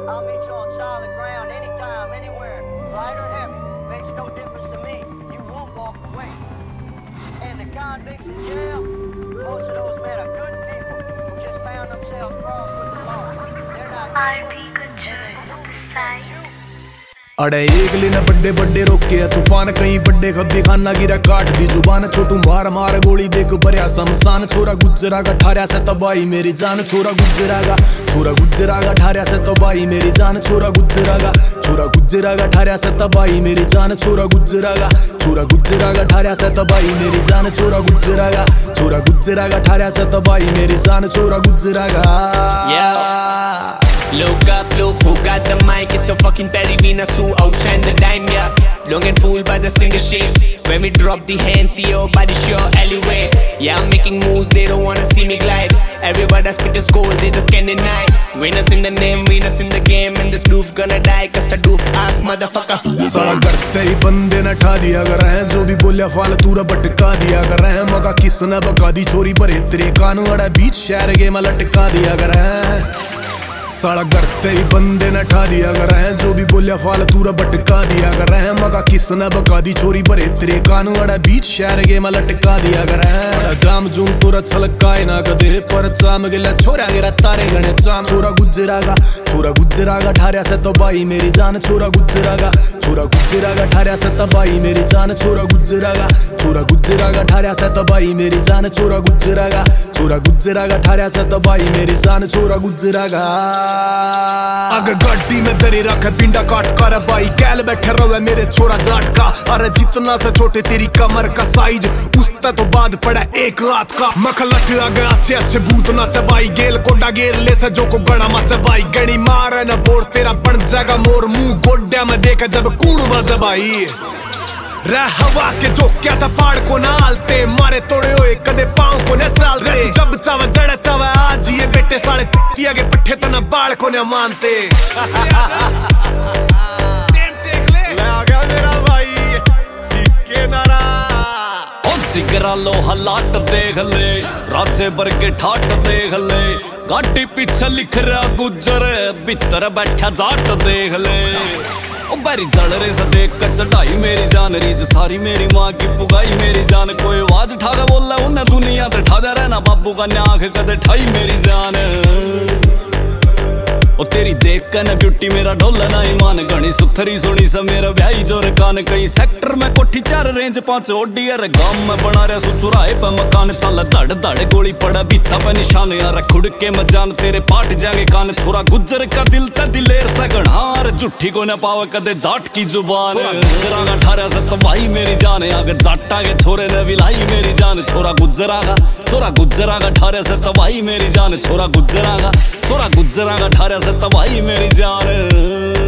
I'll meet you on solid ground anytime, anywhere. Light or heavy, makes no difference to me. You won't walk away. And the convicts in jail, most of those men are good people who just found themselves crossed with the law. They're not RB Gunjur, the side. अड़े एक लेना बड्डे बड्डे रोके तूफान कहीं बड्डे खब्बी खाना गिरा काट दी जुबान छोटू मार मार गोली देख भरिया शमशान छोरा गुजरा का ठारिया से तबाही मेरी जान छोरा गुजरा का ठारिया से तबाही मेरी जान छोरा गुजरा का ठारिया से तबाही मेरी जान छोरा गुजरा का ठारिया से तबाही मेरी जान छोरा गुजरा का ठारिया से तबाही मेरी जान छोरा गुजरा का Look up, look who got the mic. It's so fucking Perry Vina Sue, outshine the dime, yeah. Long and fooled by the singer shape. When we drop the hands, see your body sure alleyway. Yeah, I'm making moves, they don't wanna see me glide. Everybody spit is gold, they just can't deny. Winners in the name, winners in the game. And this doof gonna die, cause the doof ask motherfucker. साला करते ही बंदे न ठा दिया कर रहे हैं जो भी बोलिया फालतू रा बटका दिया कर रहे हैं मगा किसने बका दी छोरी भरे तेरे कान वाड़ा बीच शहर के में लटका दिया कर रहे हैं साला करते ही बंदे न ठा दिया कर रहे हैं जो भी बोलिया फालतू रा बटका दिया कर रहे हैं मगा किसने बका दी छोरी भरे तेरे कान वाड़ा बीच शहर के में लटका दिया कर रहे हैं जाम जुम तोरा छलकाए ना कदे पर चाम गिला छोरा गिरा तारे गणे चाम छोरा गुजरा का ठारिया से तबाही मेरी जान छोरा गुजरा का ठारिया से तबाही मेरी जान छोरा गुजरा का ठारिया से तबाही मेरी जान छोरा गुजरा का ठारिया से तबाही मेरी जान छोरा गुजरा का अगर गड्डी में दरी रख पिंडा काट कर भाई कैल बैठे रहे मेरे छोरा जाट का अरे जितना से छोटे तेरी कमर का साइज उससे तो बाद पड़ा एक हाथ का मखलट आगे अच्छे भूत ना चबाई गेल कोडा गेर ले से जो को गड़ा मा चबाई गणी मार न बोर तेरा बन जाएगा मोर मुंह गोड्या में देखा जब कूड़ बजबाई रह हवा के जो क्या था पहाड़ को ना आलते मारे तोड़े हुए कदे पाँव को न चालते जब चावे जड़ चावे आज ये बेटे साले तिया के पट्टे तो न बाल को न मानते ले आ गया मेरा भाई सिक्के नारा ओ जिगरा लो हलाट देख ले राजे भर के ठाट देख ले गाड़ी पीछे लिख रहा गुजर भीतर बैठा जाट देख ले ओ बारी जल रे से देख कर चढ़ाई मेरी जान रीज सारी मेरी माँ की पुगाई मेरी जान कोई आवाज उठा के बोला उन्हें दुनिया ते ठा दे रहना बाबू का न्याख कदे ठाई मेरी जान ओ तेरी देख के न ब्यूटी मेरा डोला ना ईमान घनी सुथरी सोनी सा मेरा ब्याही जोर कान कई सेक्टर में कोठी 4 रेंज 5 ओडी यार गांव में बना रहा सु चुराए पे मकान चल धड़ धड़ गोली पड़ा बीता पे निशान यार खुड़ के मजान तेरे पाट जागे कान छोरा गुजर का दिल ते दिलेर से गणार झूठी को न पावे कदे जाट की जुबान गुजरा का ठारा से तबाही मेरी जान आगे जाटा के छोरे ने विलाई मेरी जान छोरा गुजरा का ठारे से तबाही मेरी जान छोरा गुजरा का ठारे से तबाही मेरी जान